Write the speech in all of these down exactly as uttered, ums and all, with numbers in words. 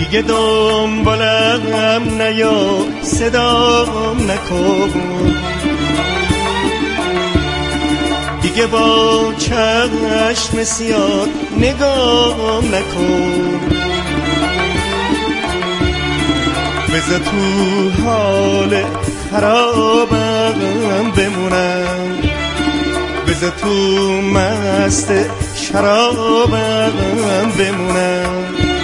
دیگه دنبالم نیا، صدام نکن، دیگه با چشم سیاه نگام نکن. بذار تو حال خرابم بمونم، بذار تو مست شرابم بمونم.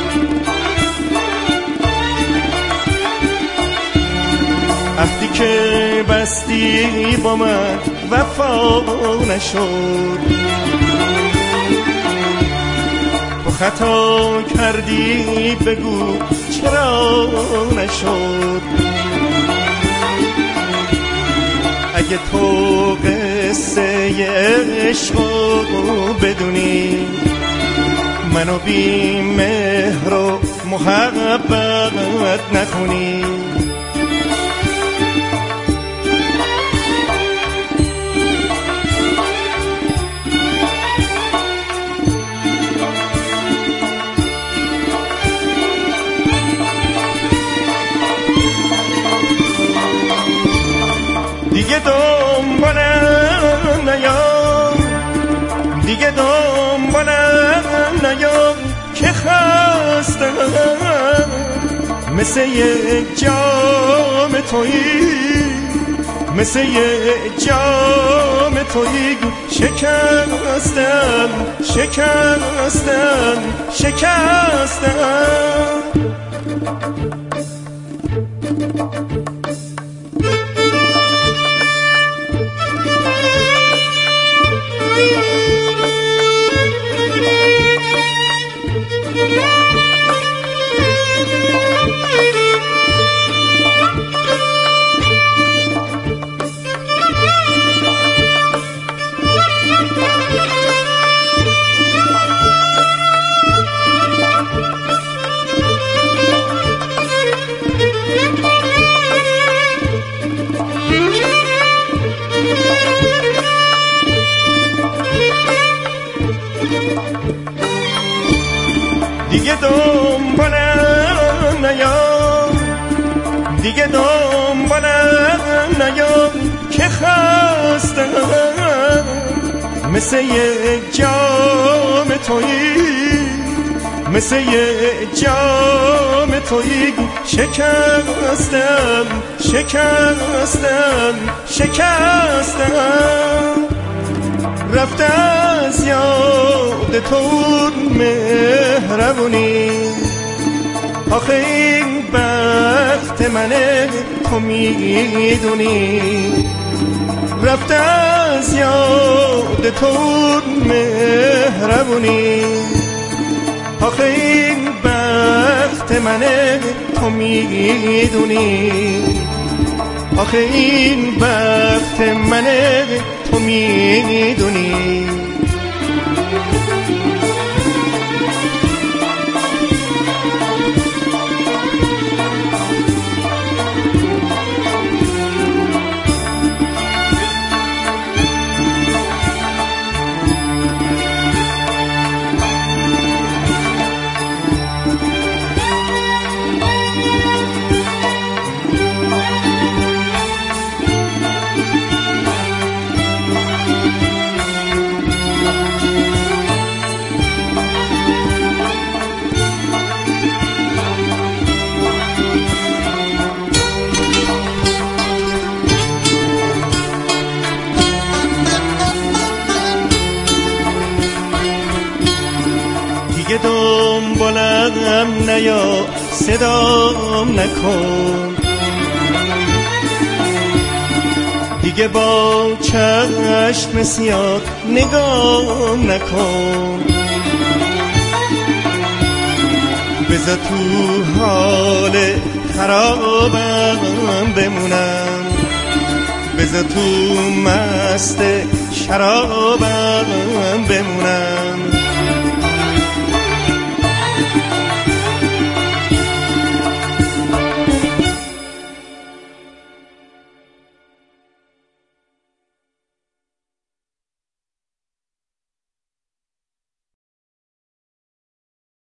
وقتی که بستی با من وفا نشد، تو خطا کردی بگو چرا نشد. اگه تو قصه عشقو بدونی، منو بی مهر و محبت نکنی. دیگه دنبالم نیا، دیگه دنبالم نیا که خستم. مثل یک جام تویی، مثل یک جام تویی شکستم، شکستم، شکستم. دیگه دنبالم نیا، دیگه دنبالم نیا که خستم. مثل یک جام تویی، مثل یک جام تویی شکستم، شکستم، شکستم. رفته از یاد تو مهربونی، آخه این بخت منه تو میدونی. رفته از یاد تو مهربونی، آخه این بخت منه تو میدونی. آخه این بخت منه تو میدونی. دیگه دنبالم نیا، صدام نکن، دیگه با چشم سیاه نگام نکن. بذار تو حال خرابم بمونم، بذار تو مست شرابم بمونم.